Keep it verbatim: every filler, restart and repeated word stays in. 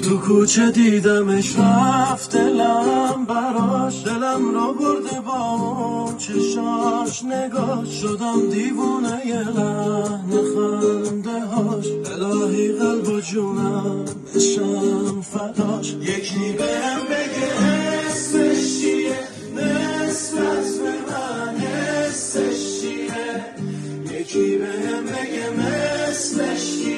تو کوچه دیدمش رفت دلم براش، دلم رو برده با اون چشاش نگاه، شدم دیوونه یه لحن خنده هاش، الهی قلب و جونم بشم فداش. یکی بهم بگه اسمش چیه، نسبت به من حسش چیه، یکی بهم بگه مثلش چیه،